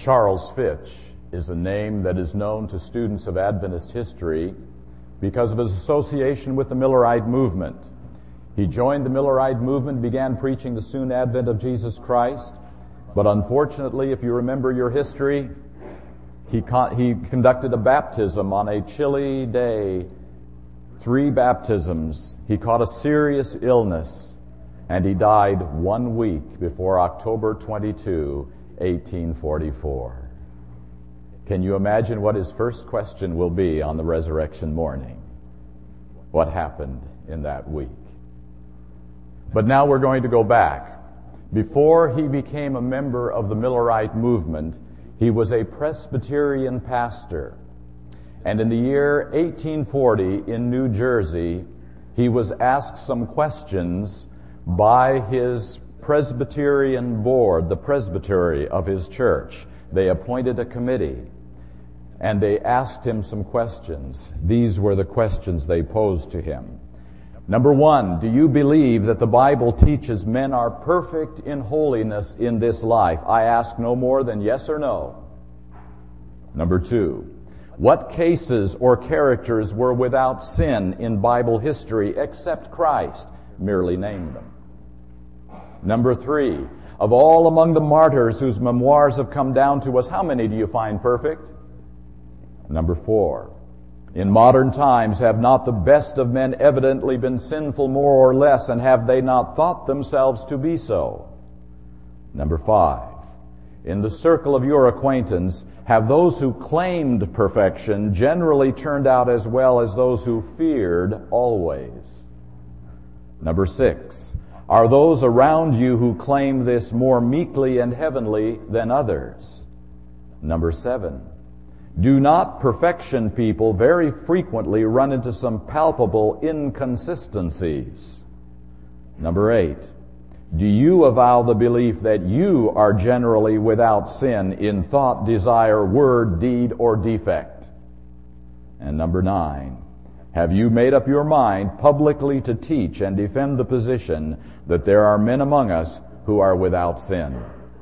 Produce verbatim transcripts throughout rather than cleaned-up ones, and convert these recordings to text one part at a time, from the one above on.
Charles Fitch is a name that is known to students of Adventist history because of his association with the Millerite movement. He joined the Millerite movement, began preaching the soon advent of Jesus Christ, but unfortunately, if you remember your history, he, con- he conducted a baptism on a chilly day, three baptisms. He caught a serious illness, and he died one week before October twenty-second, eighteen forty-four. Can you imagine what his first question will be on the resurrection morning? What happened in that week? But now we're going to go back. Before he became a member of the Millerite movement, he was a Presbyterian pastor. And in the year eighteen forty in New Jersey, he was asked some questions by his Presbyterian board, the presbytery of his church. They appointed a committee, and they asked him some questions. These were the questions they posed to him. Number one, do you believe that the Bible teaches men are perfect in holiness in this life? I ask no more than yes or no. Number two, what cases or characters were without sin in Bible history except Christ? Merely name them. Number three, of all among the martyrs whose memoirs have come down to us, how many do you find perfect? Number four, in modern times have not the best of men evidently been sinful more or less, and have they not thought themselves to be so? Number five, in the circle of your acquaintance, have those who claimed perfection generally turned out as well as those who feared always? Number six, are those around you who claim this more meekly and heavenly than others? Number seven, do not perfection people very frequently run into some palpable inconsistencies? Number eight, do you avow the belief that you are generally without sin in thought, desire, word, deed, or defect? And number nine, have you made up your mind publicly to teach and defend the position that there are men among us who are without sin?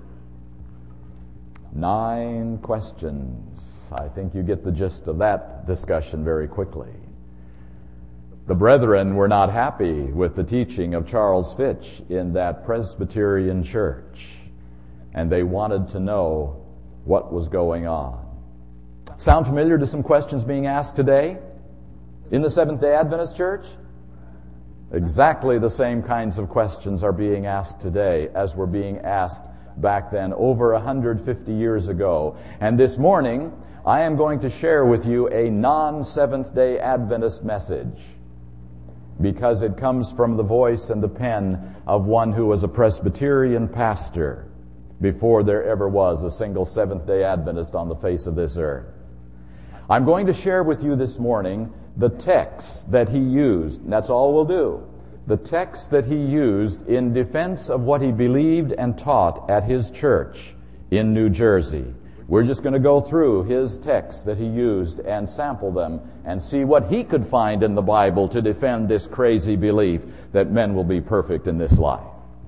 Nine questions. I think you get the gist of that discussion very quickly. The brethren were not happy with the teaching of Charles Fitch in that Presbyterian church, and they wanted to know what was going on. Sound familiar to some questions being asked today in the Seventh-day Adventist Church? Exactly the same kinds of questions are being asked today as were being asked back then, over one hundred fifty years ago. And this morning, I am going to share with you a non-Seventh-day Adventist message, because it comes from the voice and the pen of one who was a Presbyterian pastor before there ever was a single Seventh-day Adventist on the face of this earth. I'm going to share with you this morning the text that he used, and that's all we'll do. The text that he used in defense of what he believed and taught at his church in New Jersey. We're just going to go through his texts that he used and sample them and see what he could find in the Bible to defend this crazy belief that men will be perfect in this life.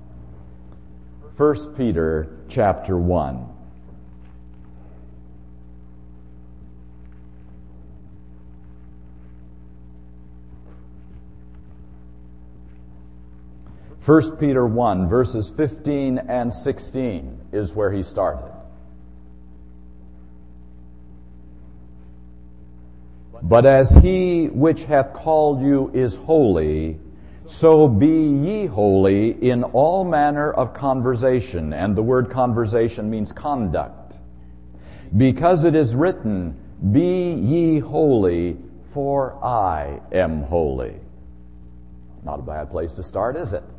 First Peter chapter one. First Peter one, verses fifteen and sixteen is where he started. But as he which hath called you is holy, so be ye holy in all manner of conversation. And the word conversation means conduct. Because it is written, be ye holy, for I am holy. Not a bad place to start, is it?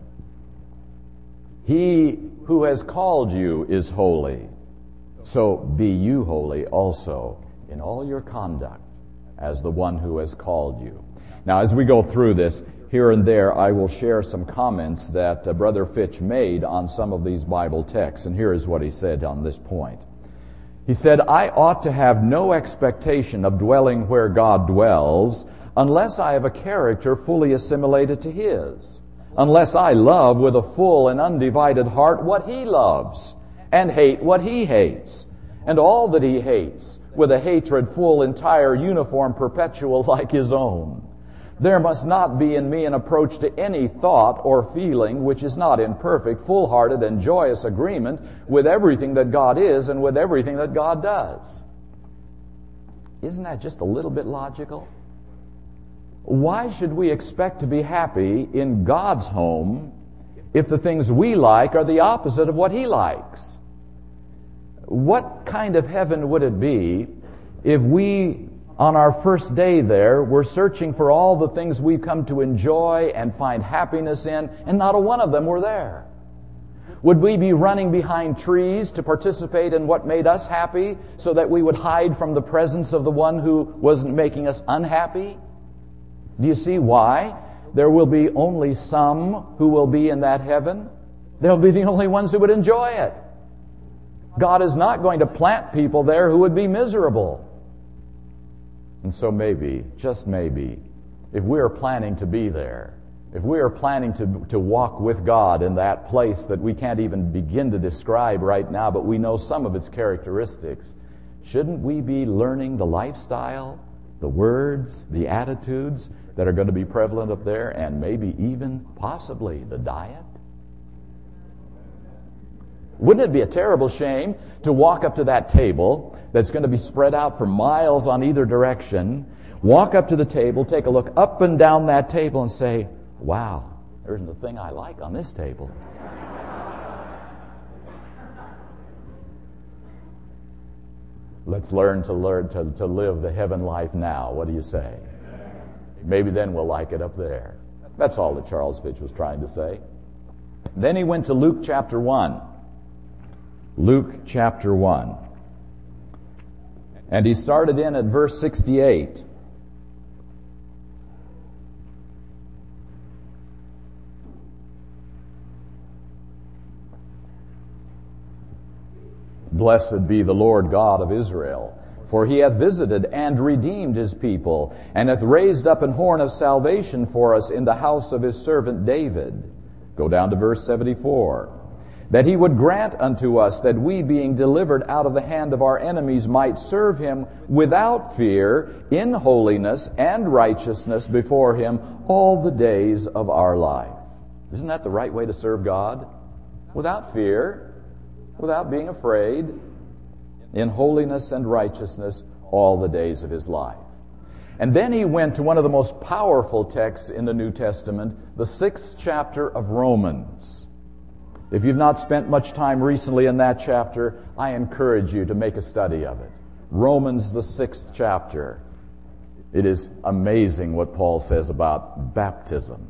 He who has called you is holy, so be you holy also in all your conduct as the one who has called you. Now, as we go through this, here and there I will share some comments that uh, Brother Fitch made on some of these Bible texts, and here is what he said on this point. He said, I ought to have no expectation of dwelling where God dwells unless I have a character fully assimilated to His. Unless I love with a full and undivided heart what He loves, and hate what He hates. and all that he hates, with a hatred full, entire, uniform, perpetual like his own. There must not be in me an approach to any thought or feeling which is not in perfect, full-hearted, and joyous agreement with everything that God is and with everything that God does. Isn't that just a little bit logical? Why should we expect to be happy in God's home if the things we like are the opposite of what He likes? What kind of heaven would it be if we, on our first day there, were searching for all the things we've come to enjoy and find happiness in, and not a one of them were there? Would we be running behind trees to participate in what made us happy so that we would hide from the presence of the one who wasn't making us unhappy? Do you see why there will be only some who will be in that heaven? They'll be the only ones who would enjoy it. God is not going to plant people there who would be miserable. And so maybe, just maybe, if we are planning to be there, if we are planning to, to walk with God in that place that we can't even begin to describe right now, but we know some of its characteristics, shouldn't we be learning the lifestyle, the words, the attitudes that are going to be prevalent up there, and maybe even, possibly, the diet? Wouldn't it be a terrible shame to walk up to that table that's going to be spread out for miles on either direction, walk up to the table, take a look up and down that table and say, wow, there isn't a thing I like on this table. Let's learn to learn to, to live the heaven life now. What do you say? Maybe then we'll like it up there. That's all that Charles Fitch was trying to say. Then he went to Luke chapter one. Luke chapter one. And he started in at verse sixty-eight. Blessed be the Lord God of Israel, for he hath visited and redeemed his people, and hath raised up an horn of salvation for us in the house of his servant David. Go down to verse seventy-four. That he would grant unto us that we, being delivered out of the hand of our enemies, might serve him without fear, in holiness and righteousness before him all the days of our life. Isn't that the right way to serve God? Without fear, without being afraid, in holiness and righteousness all the days of his life. And then he went to one of the most powerful texts in the New Testament, the sixth chapter of Romans. If you've not spent much time recently in that chapter, I encourage you to make a study of it. Romans, the sixth chapter. It is amazing what Paul says about baptism.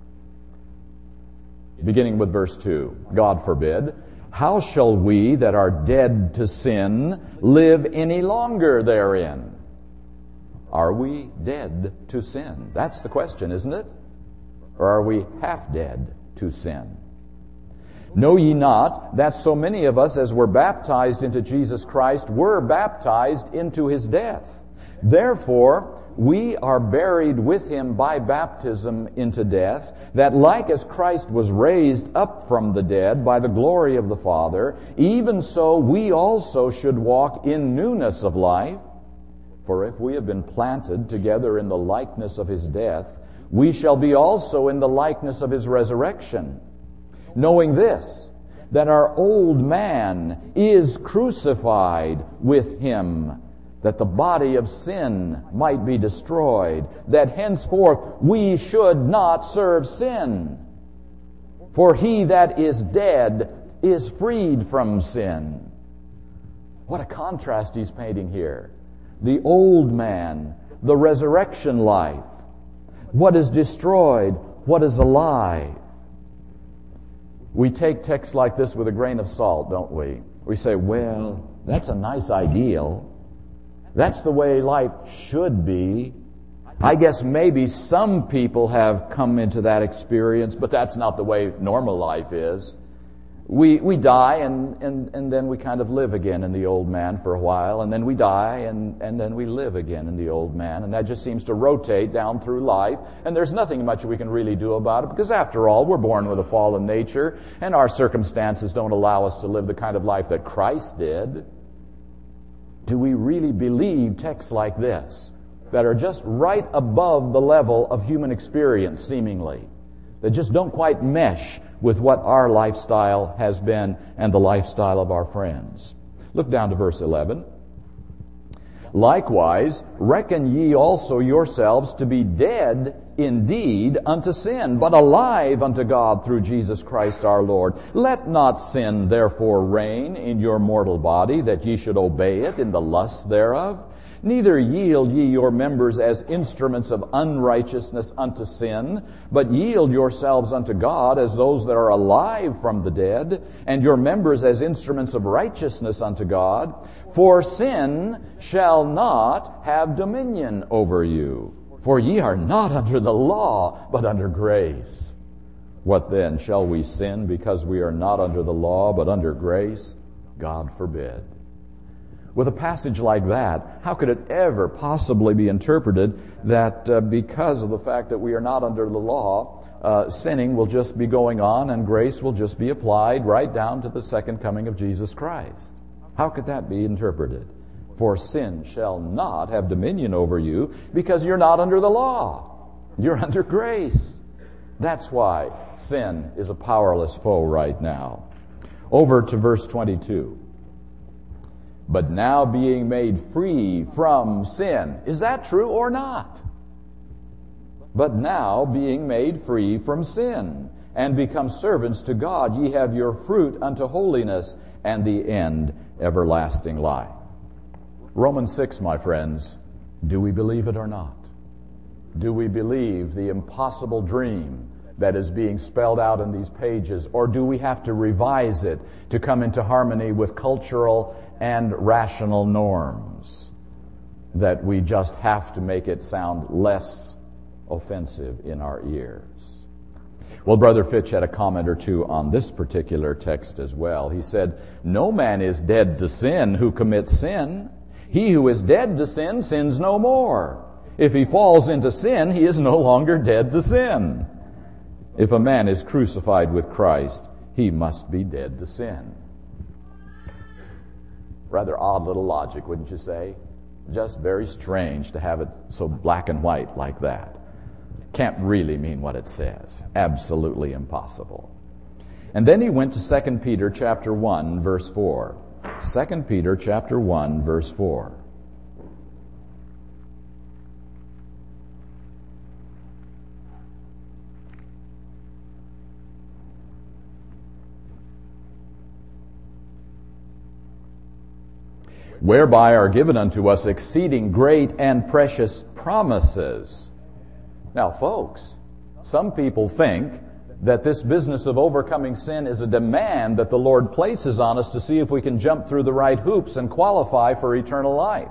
Beginning with verse two. God forbid. How shall we that are dead to sin live any longer therein? Are we dead to sin? That's the question, isn't it? Or are we half dead to sin? Know ye not that so many of us as were baptized into Jesus Christ were baptized into his death? Therefore, we are buried with him by baptism into death, that like as Christ was raised up from the dead by the glory of the Father, even so we also should walk in newness of life. For if we have been planted together in the likeness of his death, we shall be also in the likeness of his resurrection. Knowing this, that our old man is crucified with him, that the body of sin might be destroyed, that henceforth we should not serve sin. For he that is dead is freed from sin. What a contrast he's painting here. The old man, the resurrection life. What is destroyed, what is alive. We take texts like this with a grain of salt, don't we? We say, well, that's a nice ideal. That's the way life should be. I guess maybe some people have come into that experience, but that's not the way normal life is. We we die and, and, and then we kind of live again in the old man for a while, and then we die and, and then we live again in the old man, and that just seems to rotate down through life, and there's nothing much we can really do about it, because after all, we're born with a fallen nature, and our circumstances don't allow us to live the kind of life that Christ did. really believe texts like this that are just right above the level of human experience, seemingly, that just don't quite mesh with what our lifestyle has been and the lifestyle of our friends. Look down to verse eleven. Likewise, reckon ye also yourselves to be dead indeed unto sin, but alive unto God through Jesus Christ our Lord. Let not sin therefore reign in your mortal body, that ye should obey it in the lusts thereof. Neither yield ye your members as instruments of unrighteousness unto sin, but yield yourselves unto God as those that are alive from the dead, and your members as instruments of righteousness unto God. For sin shall not have dominion over you. For ye are not under the law, but under grace. What then? Shall we sin because we are not under the law, but under grace? God forbid. With a passage like that, how could it ever possibly be interpreted that uh, because of the fact that we are not under the law, uh, sinning will just be going on and grace will just be applied right down to the second coming of Jesus Christ? How could that be interpreted? For sin shall not have dominion over you because you're not under the law. You're under grace. That's why sin is a powerless foe right now. Over to verse twenty-two. But now being made free from sin. Is that true or not? But now being made free from sin, and become servants to God, ye have your fruit unto holiness, and the end everlasting life. Romans six, my friends, do we believe it or not? Do we believe the impossible dream that is being spelled out in these pages, or do we have to revise it to come into harmony with cultural and rational norms, that we just have to make it sound less offensive in our ears? Well, Brother Fitch had a comment or two on this particular text as well. He said, no man is dead to sin who commits sin. He who is dead to sin sins no more. If he falls into sin, he is no longer dead to sin. If a man is crucified with Christ, he must be dead to sin. Rather odd little logic, wouldn't you say? Just very strange to have it so black and white like that. Can't really mean what it says. Absolutely impossible. And then he went to Second Peter chapter one, verse four. Second Peter chapter one, verse four. Whereby are given unto us exceeding great and precious promises. Now, folks, some people think that this business of overcoming sin is a demand that the Lord places on us to see if we can jump through the right hoops and qualify for eternal life.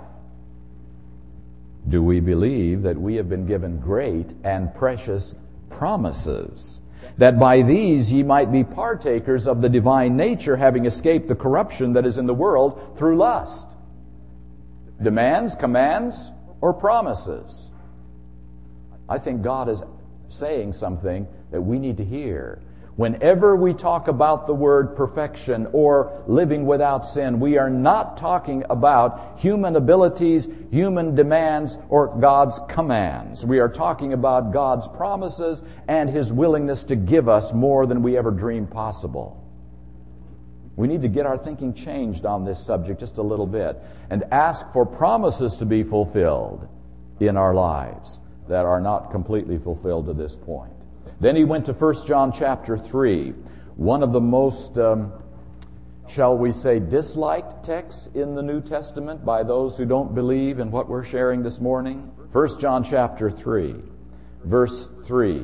Do we believe that we have been given great and precious promises, that by these ye might be partakers of the divine nature, having escaped the corruption that is in the world through lust? Demands, commands, or promises? I think God is saying something that we need to hear. Whenever we talk about the word perfection or living without sin, we are not talking about human abilities, human demands, or God's commands. We are talking about God's promises and His willingness to give us more than we ever dreamed possible. We need to get our thinking changed on this subject just a little bit and ask for promises to be fulfilled in our lives that are not completely fulfilled to this point. Then he went to First John chapter three, one of the most, um, shall we say, disliked texts in the New Testament by those who don't believe in what we're sharing this morning. First John chapter three, verse three.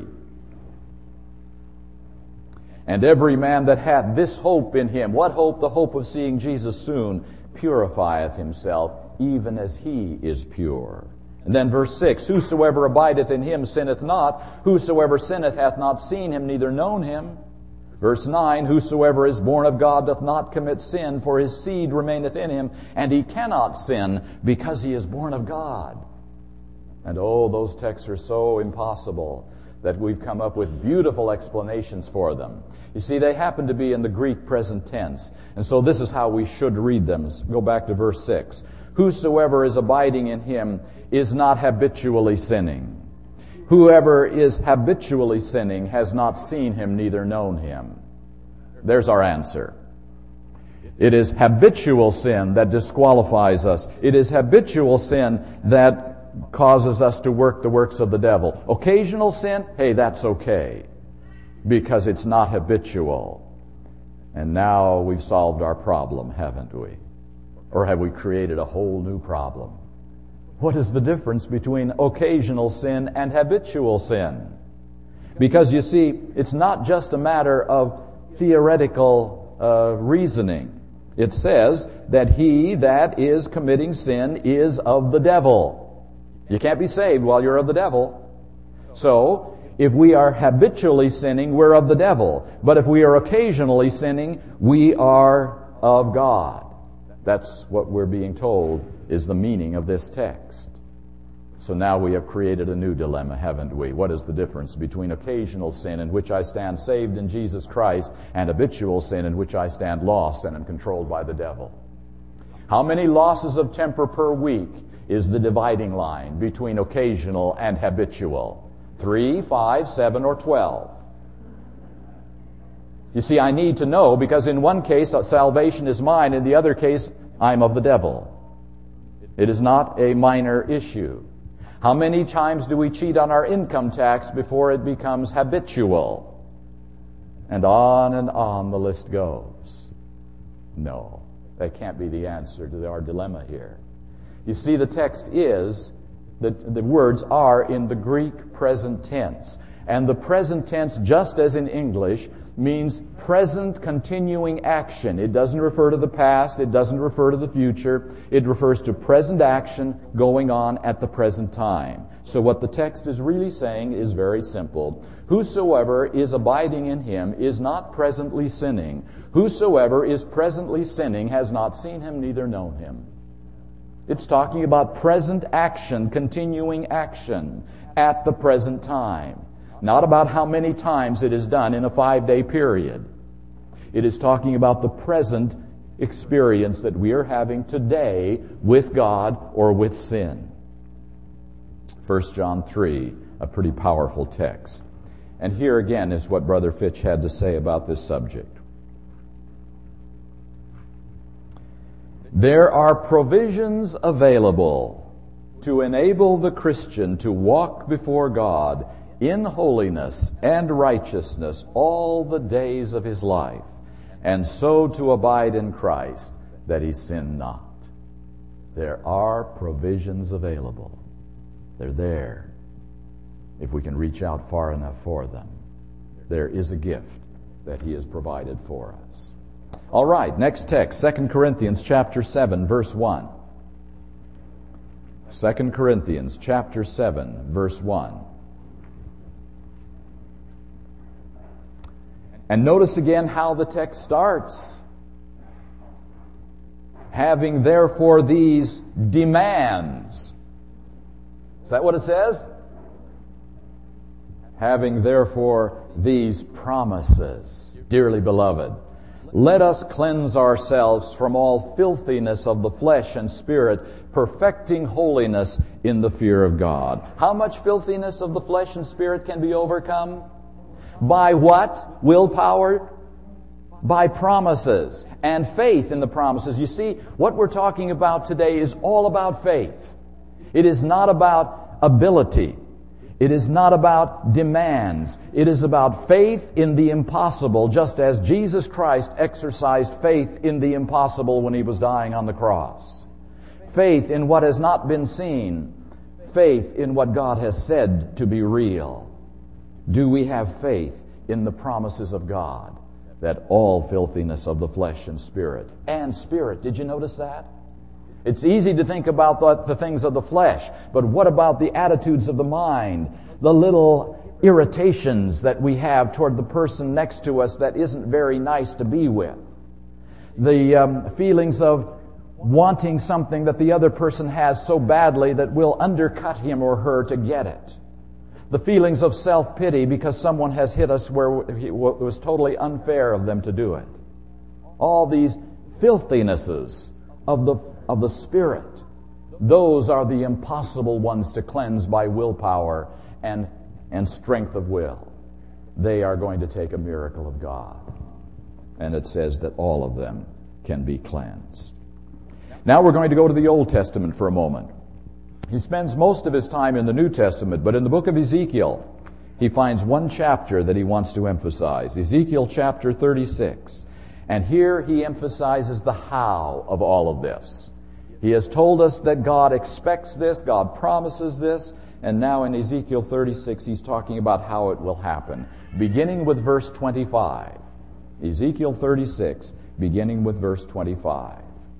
And every man that hath this hope in him, what hope? The hope of seeing Jesus soon, purifieth himself, even as he is pure. And then verse six, whosoever abideth in him sinneth not. Whosoever sinneth hath not seen him, neither known him. Verse nine, whosoever is born of God doth not commit sin, for his seed remaineth in him, and he cannot sin, because he is born of God. And oh, those texts are so impossible that we've come up with beautiful explanations for them. You see, they happen to be in the Greek present tense, and so this is how we should read them. Go back to verse six. Whosoever is abiding in him is not habitually sinning. Whoever is habitually sinning has not seen him, neither known him. There's our answer. It is habitual sin that disqualifies us. It is habitual sin that causes us to work the works of the devil. Occasional sin, hey, that's okay, because it's not habitual. And now we've solved our problem, haven't we? Or have we created a whole new problem? What is the difference between occasional sin and habitual sin? Because you see, it's not just a matter of theoretical uh, reasoning. It says that he that is committing sin is of the devil. You can't be saved while you're of the devil. So, if we are habitually sinning, we're of the devil. But if we are occasionally sinning, we are of God. That's what we're being told is the meaning of this text. So now we have created a new dilemma, haven't we? What is the difference between occasional sin in which I stand saved in Jesus Christ and habitual sin in which I stand lost and am controlled by the devil? How many losses of temper per week is the dividing line between occasional and habitual? Three, five, seven, or twelve? You see, I need to know, because in one case salvation is mine, in the other case I'm of the devil. It is not a minor issue. How many times do we cheat on our income tax before it becomes habitual? And on and on the list goes. No, that can't be the answer to our dilemma here. You see, the text is, the, the words are in the Greek present tense. And the present tense, just as in English, means present continuing action. It doesn't refer to the past. It doesn't refer to the future. It refers to present action going on at the present time. So what the text is really saying is very simple. Whosoever is abiding in him is not presently sinning. Whosoever is presently sinning has not seen him, neither known him. It's talking about present action, continuing action at the present time. Not about how many times it is done in a five-day period. It is talking about the present experience that we are having today with God or with sin. First John three, a pretty powerful text. And here again is what Brother Fitch had to say about this subject. There are provisions available to enable the Christian to walk before God in holiness and righteousness all the days of his life, and so to abide in Christ, that he sin not. There are provisions available. They're there, if we can reach out far enough for them. There is a gift that he has provided for us. All right, next text, Second Corinthians chapter seven, verse one. Second Corinthians chapter seven, verse one. And notice again how the text starts. Having therefore these demands. Is that what it says? Having therefore these promises. Dearly beloved, let us cleanse ourselves from all filthiness of the flesh and spirit, perfecting holiness in the fear of God. How much filthiness of the flesh and spirit can be overcome? By what? Willpower? By promises and faith in the promises. You see, what we're talking about today is all about faith. It is not about ability. It is not about demands. It is about faith in the impossible, just as Jesus Christ exercised faith in the impossible when he was dying on the cross. Faith in what has not been seen. Faith in what God has said to be real. Do we have faith in the promises of God that all filthiness of the flesh and spirit, and spirit, did you notice that? It's easy to think about the, the things of the flesh, but what about the attitudes of the mind, the little irritations that we have toward the person next to us that isn't very nice to be with? The um, feelings of wanting something that the other person has so badly that we'll undercut him or her to get it. The feelings of self-pity because someone has hit us where it was totally unfair of them to do it. All these filthinesses of the of the Spirit. Those are the impossible ones to cleanse by willpower and, and strength of will. They are going to take a miracle of God. And it says that all of them can be cleansed. Now we're going to go to the Old Testament for a moment. He spends most of his time in the New Testament, but in the book of Ezekiel, he finds one chapter that he wants to emphasize. Ezekiel chapter thirty-six. And here he emphasizes the how of all of this. He has told us that God expects this, God promises this, and now in Ezekiel thirty-six he's talking about how it will happen. Beginning with verse twenty-five. Ezekiel thirty-six, beginning with verse twenty-five.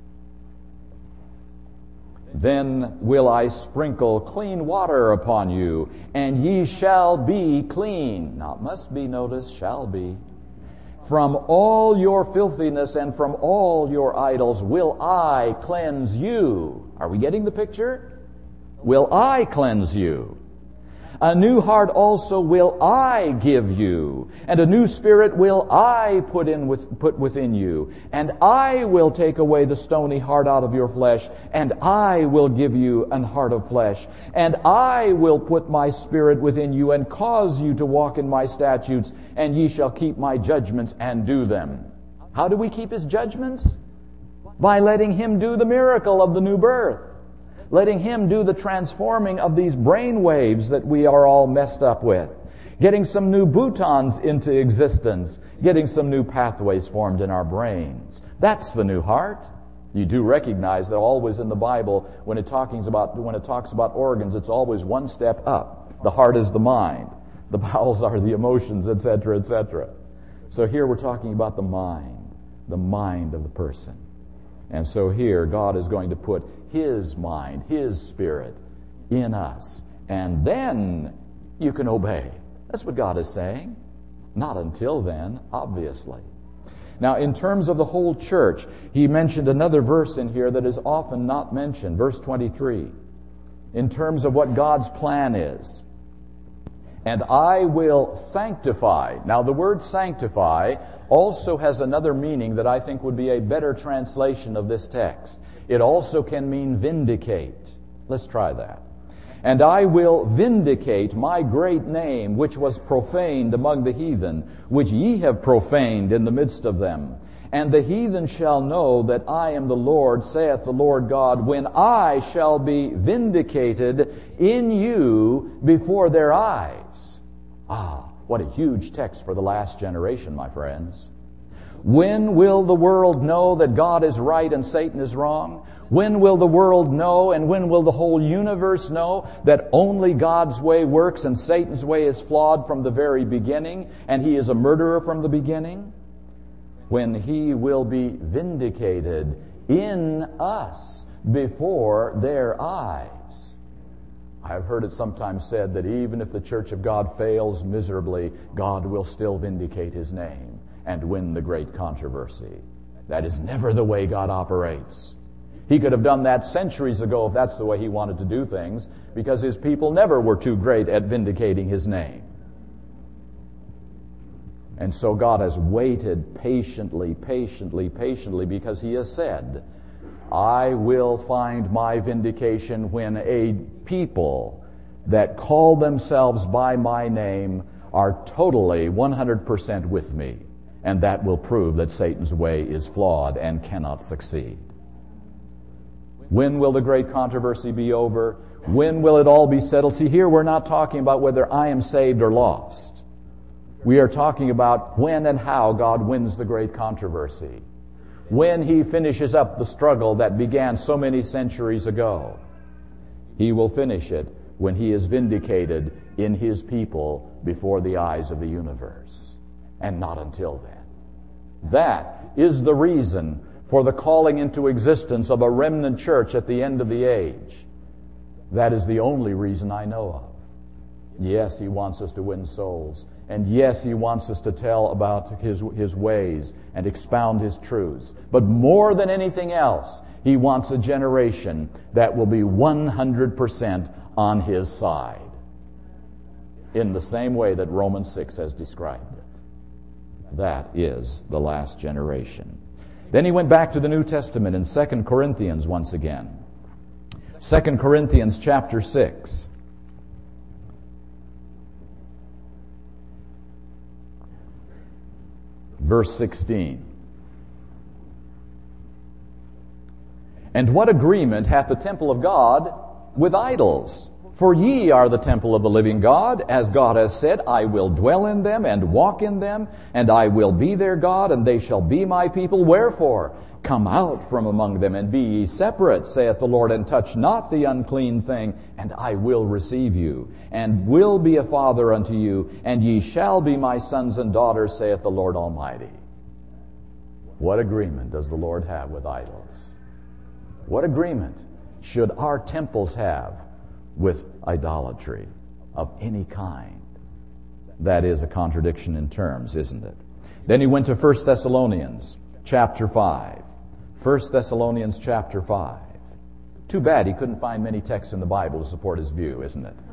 Then will I sprinkle clean water upon you, and ye shall be clean. Now it must be, notice, shall be. From all your filthiness and from all your idols will I cleanse you. Are we getting the picture? Will I cleanse you? A new heart also will I give you, and a new spirit will I put in with, put within you, and I will take away the stony heart out of your flesh, and I will give you an heart of flesh, and I will put my spirit within you, and cause you to walk in my statutes, and ye shall keep my judgments and do them. How do we keep his judgments? By letting him do the miracle of the new birth. Letting him do the transforming of these brain waves that we are all messed up with. Getting some new boutons into existence. Getting some new pathways formed in our brains. That's the new heart. You do recognize that always in the Bible, when it talks about, when it talks about organs, it's always one step up. The heart is the mind. The bowels are the emotions, et cetera, et cetera. So here we're talking about the mind. The mind of the person. And so here God is going to put his mind, his spirit in us. And then you can obey. That's what God is saying. Not until then, obviously. Now, in terms of the whole church, he mentioned another verse in here that is often not mentioned. Verse twenty-three. In terms of what God's plan is. And I will sanctify. Now, the word sanctify also has another meaning that I think would be a better translation of this text. It also can mean vindicate. Let's try that. And I will vindicate my great name, which was profaned among the heathen, which ye have profaned in the midst of them. And the heathen shall know that I am the Lord, saith the Lord God, when I shall be vindicated in you before their eyes. Ah, what a huge text for the last generation, my friends. When will the world know that God is right and Satan is wrong? When will the world know, and when will the whole universe know that only God's way works and Satan's way is flawed from the very beginning, and he is a murderer from the beginning? When he will be vindicated in us before their eyes. I've heard it sometimes said that even if the Church of God fails miserably, God will still vindicate his name and win the great controversy. That is never the way God operates. He could have done that centuries ago if that's the way he wanted to do things, because his people never were too great at vindicating his name. And so God has waited patiently, patiently, patiently, because he has said, I will find my vindication when a people that call themselves by my name are totally one hundred percent with me. And that will prove that Satan's way is flawed and cannot succeed. When will the great controversy be over? When will it all be settled? See, here we're not talking about whether I am saved or lost. We are talking about when and how God wins the great controversy. When he finishes up the struggle that began so many centuries ago. He will finish it when he is vindicated in his people before the eyes of the universe. And not until then. That is the reason for the calling into existence of a remnant church at the end of the age. That is the only reason I know of. Yes, he wants us to win souls. And yes, he wants us to tell about his, his ways and expound his truths. But more than anything else, he wants a generation that will be one hundred percent on his side. In the same way that Romans six has described it. That is the last generation. Then he went back to the New Testament in Second Corinthians once again. Second Corinthians chapter six. Verse sixteen. And what agreement hath the temple of God with idols? For ye are the temple of the living God, as God has said, I will dwell in them and walk in them, and I will be their God, and they shall be my people. Wherefore, come out from among them, and be ye separate, saith the Lord, and touch not the unclean thing, and I will receive you, and will be a father unto you, and ye shall be my sons and daughters, saith the Lord Almighty. What agreement does the Lord have with idols? What agreement should our temples have with idolatry of any kind? That is a contradiction in terms, isn't it? Then he went to First Thessalonians chapter five. First Thessalonians chapter five. Too bad he couldn't find many texts in the Bible to support his view, isn't it?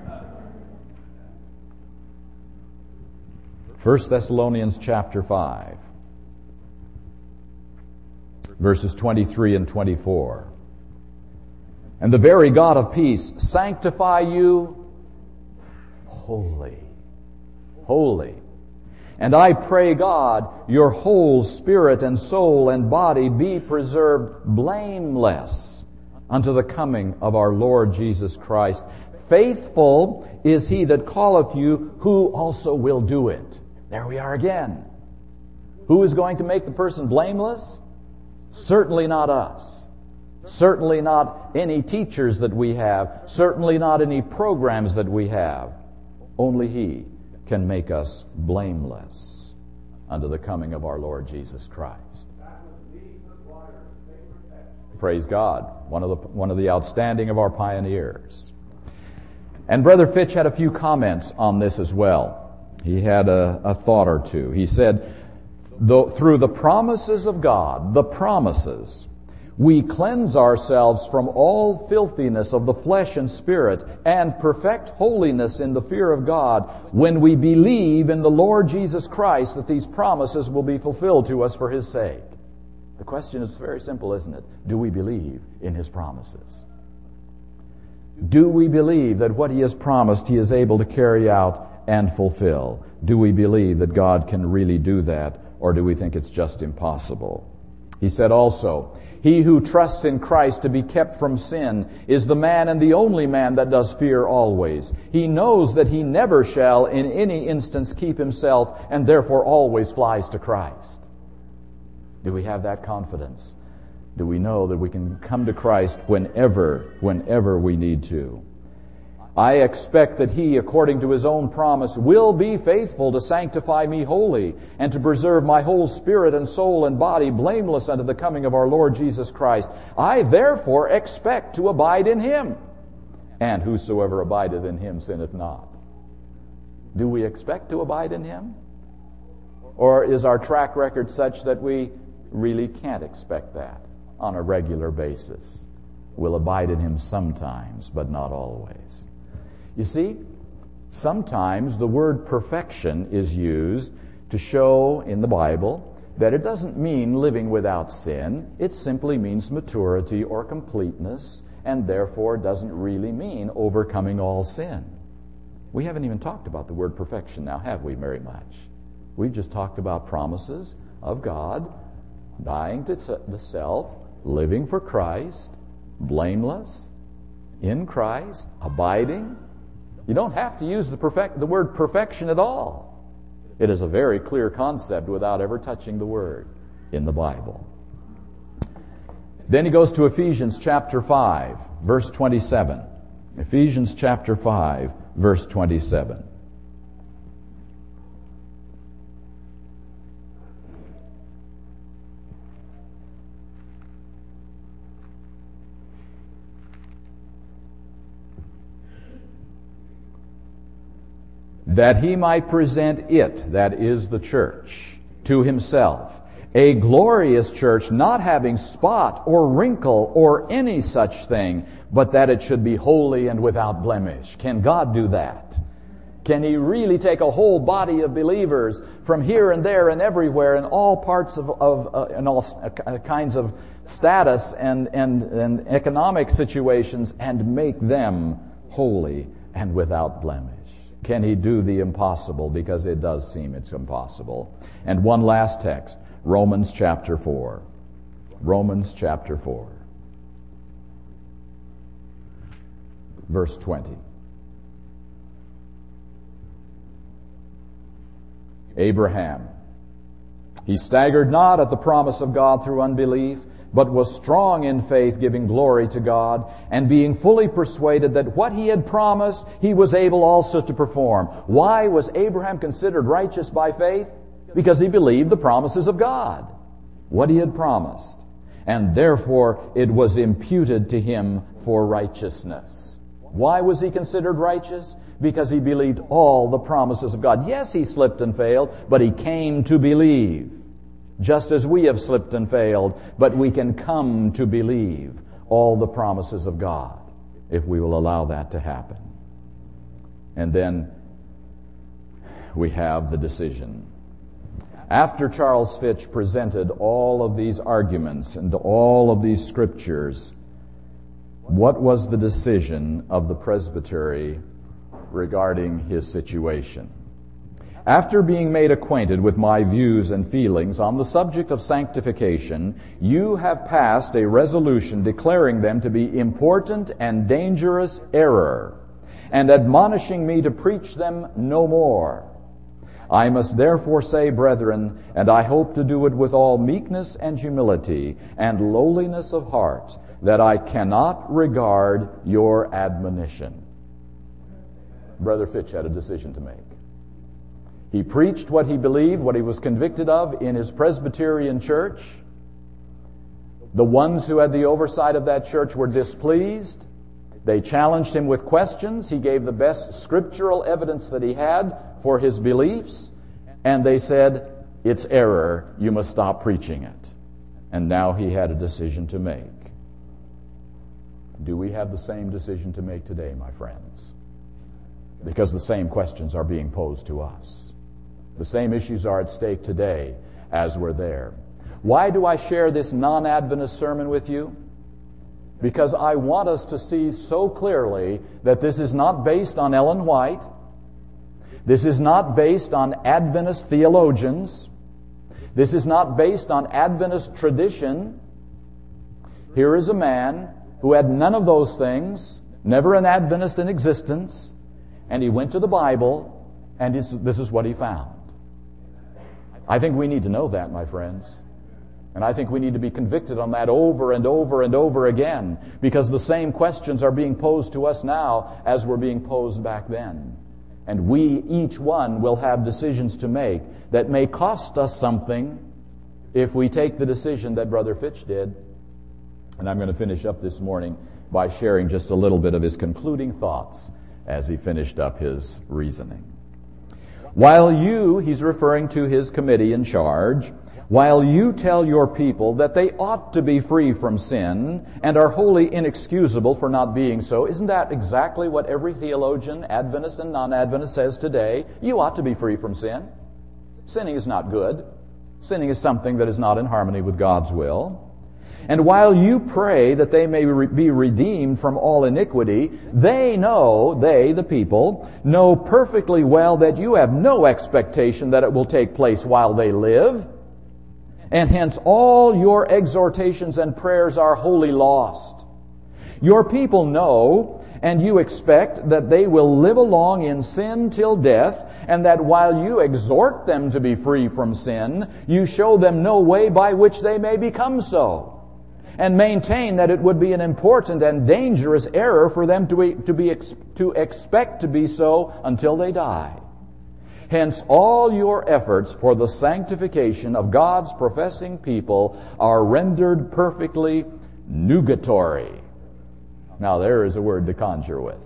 First Thessalonians chapter five. Verses twenty-three and twenty-four. And the very God of peace sanctify you wholly. Holy. And I pray God, your whole spirit and soul and body be preserved blameless unto the coming of our Lord Jesus Christ. Faithful is he that calleth you, who also will do it. There we are again. Who is going to make the person blameless? Certainly not us. Certainly not any teachers that we have. Certainly not any programs that we have. Only he can make us blameless unto the coming of our Lord Jesus Christ. Praise God. One of the, one of the outstanding of our pioneers. And Brother Fitch had a few comments on this as well. He had a, a thought or two. He said, Though, through the promises of God, the promises, we cleanse ourselves from all filthiness of the flesh and spirit and perfect holiness in the fear of God when we believe in the Lord Jesus Christ that these promises will be fulfilled to us for his sake. The question is very simple, isn't it? Do we believe in his promises? Do we believe that what he has promised he is able to carry out and fulfill? Do we believe that God can really do that? Or do we think it's just impossible? He said also, he who trusts in Christ to be kept from sin is the man and the only man that does fear always. He knows that he never shall in any instance keep himself and therefore always flies to Christ. Do we have that confidence? Do we know that we can come to Christ whenever, whenever we need to? I expect that he, according to his own promise, will be faithful to sanctify me wholly and to preserve my whole spirit and soul and body blameless unto the coming of our Lord Jesus Christ. I therefore expect to abide in him. And whosoever abideth in him sinneth not. Do we expect to abide in him? Or is our track record such that we really can't expect that on a regular basis? We'll abide in him sometimes, but not always. You see, sometimes the word perfection is used to show in the Bible that it doesn't mean living without sin. It simply means maturity or completeness, and therefore doesn't really mean overcoming all sin. We haven't even talked about the word perfection now, have we, very much? We've just talked about promises of God, dying to the self, living for Christ, blameless, in Christ, abiding. You don't have to use the perfect, the word perfection at all. It is a very clear concept without ever touching the word in the Bible. Then he goes to Ephesians chapter five, verse twenty-seven. Ephesians chapter five, verse twenty-seven. That he might present it, that is the church, to himself, a glorious church, not having spot or wrinkle or any such thing, but that it should be holy and without blemish. Can God do that? Can He really take a whole body of believers from here and there and everywhere in all parts of, of uh, in all uh, kinds of status and, and, and economic situations and make them holy and without blemish? Can He do the impossible? Because it does seem it's impossible. And one last text, Romans chapter four. Romans chapter four. Verse twenty. Abraham, he staggered not at the promise of God through unbelief, but was strong in faith, giving glory to God, and being fully persuaded that what he had promised, he was able also to perform. Why was Abraham considered righteous by faith? Because he believed the promises of God, what he had promised. And therefore it was imputed to him for righteousness. Why was he considered righteous? Because he believed all the promises of God. Yes, he slipped and failed, but he came to believe. Just as we have slipped and failed, but we can come to believe all the promises of God if we will allow that to happen. And then we have the decision. After Charles Fitch presented all of these arguments and all of these scriptures, what was the decision of the presbytery regarding his situation? After being made acquainted with my views and feelings on the subject of sanctification, you have passed a resolution declaring them to be important and dangerous error, and admonishing me to preach them no more. I must therefore say, brethren, and I hope to do it with all meekness and humility and lowliness of heart, that I cannot regard your admonition. Brother Fitch had a decision to make. He preached what he believed, what he was convicted of in his Presbyterian church. The ones who had the oversight of that church were displeased. They challenged him with questions. He gave the best scriptural evidence that he had for his beliefs. And they said, it's error. You must stop preaching it. And now he had a decision to make. Do we have the same decision to make today, my friends? Because the same questions are being posed to us. The same issues are at stake today as were there. Why do I share this non-Adventist sermon with you? Because I want us to see so clearly that this is not based on Ellen White. This is not based on Adventist theologians. This is not based on Adventist tradition. Here is a man who had none of those things, never an Adventist in existence, and he went to the Bible, and this is what he found. I think we need to know that, my friends. And I think we need to be convicted on that over and over and over again, because the same questions are being posed to us now as were being posed back then. And we, each one, will have decisions to make that may cost us something if we take the decision that Brother Fitch did. And I'm going to finish up this morning by sharing just a little bit of his concluding thoughts as he finished up his reasoning. While you, he's referring to his committee in charge, while you tell your people that they ought to be free from sin and are wholly inexcusable for not being so, isn't that exactly what every theologian, Adventist and non-Adventist, says today? You ought to be free from sin. Sinning is not good. Sinning is something that is not in harmony with God's will. And while you pray that they may re- be redeemed from all iniquity, they know, they, the people, know perfectly well that you have no expectation that it will take place while they live. And hence all your exhortations and prayers are wholly lost. Your people know, and you expect that they will live along in sin till death, and that while you exhort them to be free from sin, you show them no way by which they may become so, and maintain that it would be an important and dangerous error for them to be, to be to expect to be so until they die. Hence, all your efforts for the sanctification of God's professing people are rendered perfectly nugatory. Now, there is a word to conjure with.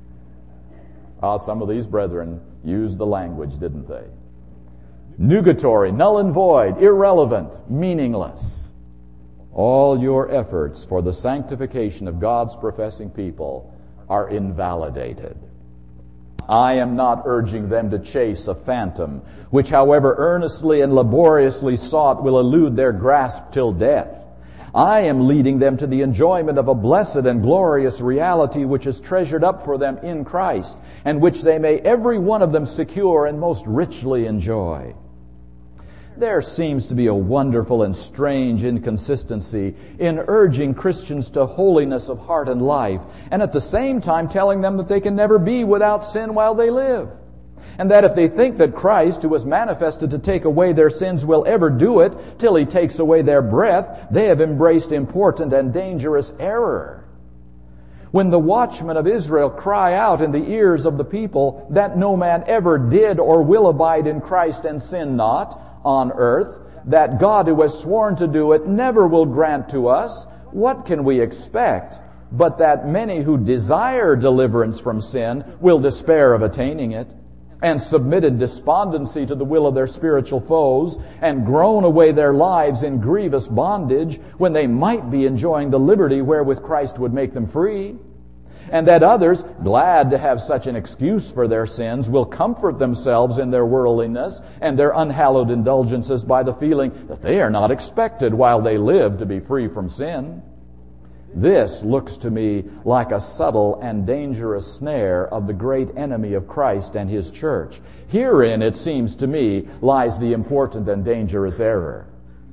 Ah, some of these brethren used the language, didn't they? Nugatory, null and void, irrelevant, meaningless. All your efforts for the sanctification of God's professing people are invalidated. I am not urging them to chase a phantom, which however earnestly and laboriously sought will elude their grasp till death. I am leading them to the enjoyment of a blessed and glorious reality which is treasured up for them in Christ, and which they may every one of them secure and most richly enjoy. There seems to be a wonderful and strange inconsistency in urging Christians to holiness of heart and life, and at the same time telling them that they can never be without sin while they live. And that if they think that Christ, who was manifested to take away their sins, will ever do it till He takes away their breath, they have embraced important and dangerous error. When the watchmen of Israel cry out in the ears of the people that no man ever did or will abide in Christ and sin not on earth, that God who has sworn to do it never will grant to us, what can we expect but that many who desire deliverance from sin will despair of attaining it, and submit in despondency to the will of their spiritual foes, and groan away their lives in grievous bondage, when they might be enjoying the liberty wherewith Christ would make them free? And that others, glad to have such an excuse for their sins, will comfort themselves in their worldliness and their unhallowed indulgences by the feeling that they are not expected while they live to be free from sin. This looks to me like a subtle and dangerous snare of the great enemy of Christ and His church. Herein, it seems to me, lies the important and dangerous error.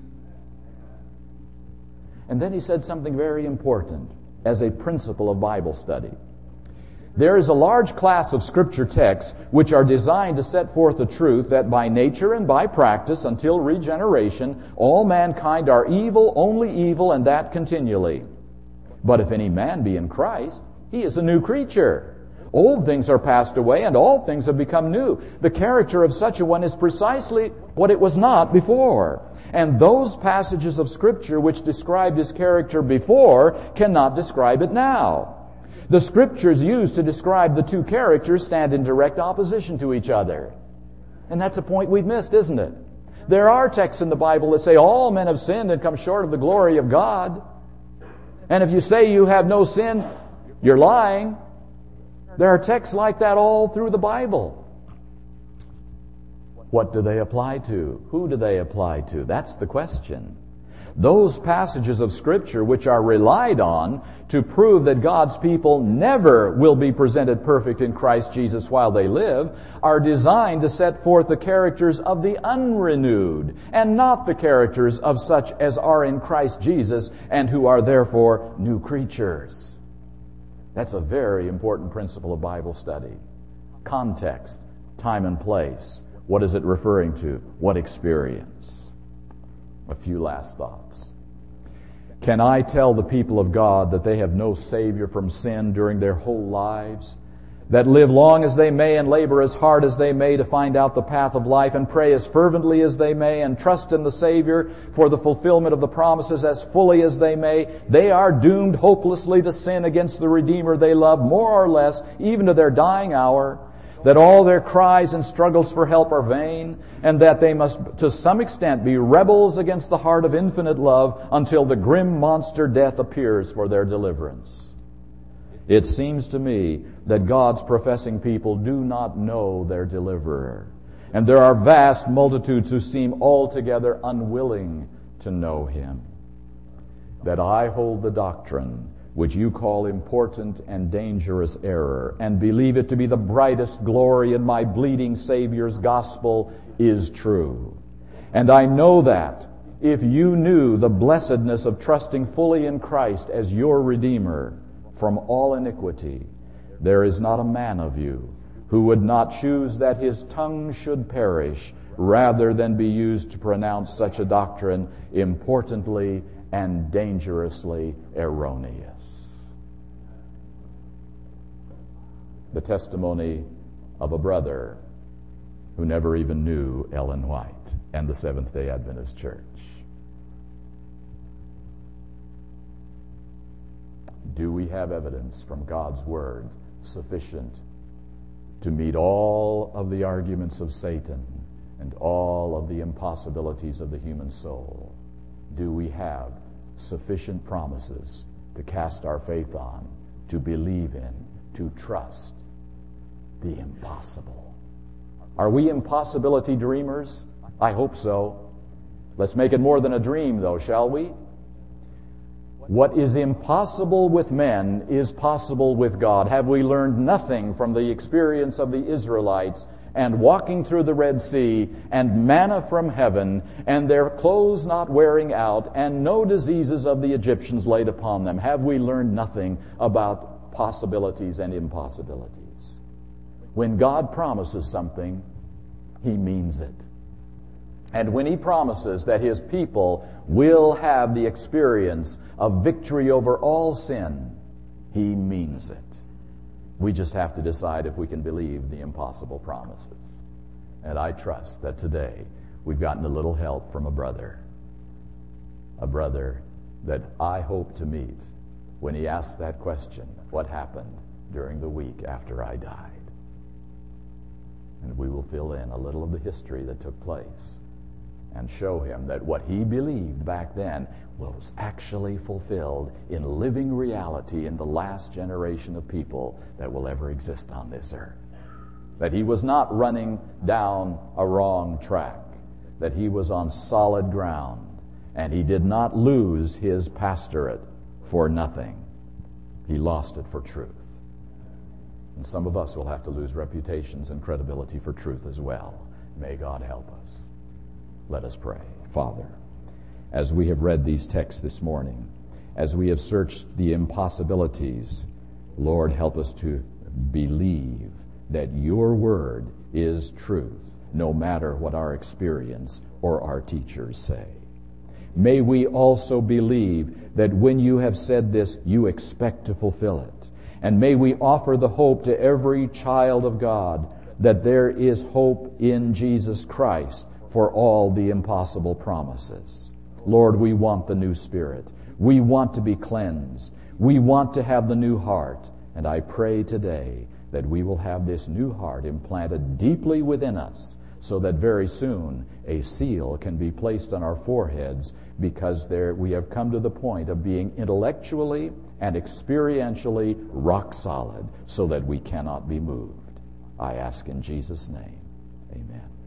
And then he said something very important as a principle of Bible study. There is a large class of Scripture texts which are designed to set forth the truth that by nature and by practice, until regeneration, all mankind are evil, only evil, and that continually. But if any man be in Christ, he is a new creature. Old things are passed away, and all things have become new. The character of such a one is precisely what it was not before. And those passages of Scripture which described his character before cannot describe it now. The Scriptures used to describe the two characters stand in direct opposition to each other. And that's a point we've missed, isn't it? There are texts in the Bible that say all men have sinned and come short of the glory of God. And if you say you have no sin, you're lying. There are texts like that all through the Bible. What do they apply to? Who do they apply to? That's the question. Those passages of Scripture which are relied on to prove that God's people never will be presented perfect in Christ Jesus while they live are designed to set forth the characters of the unrenewed and not the characters of such as are in Christ Jesus and who are therefore new creatures. That's a very important principle of Bible study. Context, time and place. What is it referring to? What experience? A few last thoughts. Can I tell the people of God that they have no Savior from sin during their whole lives? That live long as they may and labor as hard as they may to find out the path of life and pray as fervently as they may and trust in the Savior for the fulfillment of the promises as fully as they may, they are doomed hopelessly to sin against the Redeemer they love more or less, even to their dying hour, that all their cries and struggles for help are vain, and that they must to some extent be rebels against the heart of infinite love until the grim monster death appears for their deliverance. It seems to me that God's professing people do not know their deliverer, and there are vast multitudes who seem altogether unwilling to know Him. That I hold the doctrine which you call important and dangerous error, and believe it to be the brightest glory in my bleeding Savior's gospel, is true. And I know that if you knew the blessedness of trusting fully in Christ as your Redeemer from all iniquity, there is not a man of you who would not choose that his tongue should perish rather than be used to pronounce such a doctrine importantly and dangerously erroneous. The testimony of a brother who never even knew Ellen White and the Seventh-day Adventist Church. Do we have evidence from God's Word sufficient to meet all of the arguments of Satan and all of the impossibilities of the human soul? Do we have sufficient promises to cast our faith on, to believe in, to trust? the impossible. Are we impossibility dreamers? I hope so. Let's make it more than a dream, though, shall we? What is impossible with men is possible with God. Have we learned nothing from the experience of the Israelites and walking through the Red Sea and manna from heaven and their clothes not wearing out and no diseases of the Egyptians laid upon them? Have we learned nothing about possibilities and impossibilities? When God promises something, He means it. And when He promises that His people will have the experience of victory over all sin, He means it. We just have to decide if we can believe the impossible promises. And I trust that today we've gotten a little help from a brother. A brother that I hope to meet when he asks that question, what happened during the week after I died? And we will fill in a little of the history that took place and show him that what he believed back then was actually fulfilled in living reality in the last generation of people that will ever exist on this earth. That he was not running down a wrong track, that he was on solid ground, and he did not lose his pastorate for nothing. He lost it for truth. And some of us will have to lose reputations and credibility for truth as well. May God help us. Let us pray. Father, as we have read these texts this morning, as we have searched the impossibilities, Lord, help us to believe that your word is truth, no matter what our experience or our teachers say. May we also believe that when you have said this, you expect to fulfill it. And may we offer the hope to every child of God that there is hope in Jesus Christ for all the impossible promises. Lord, we want the new spirit. We want to be cleansed. We want to have the new heart. And I pray today that we will have this new heart implanted deeply within us so that very soon a seal can be placed on our foreheads because there we have come to the point of being intellectually and experientially rock solid so that we cannot be moved. I ask in Jesus' name, amen.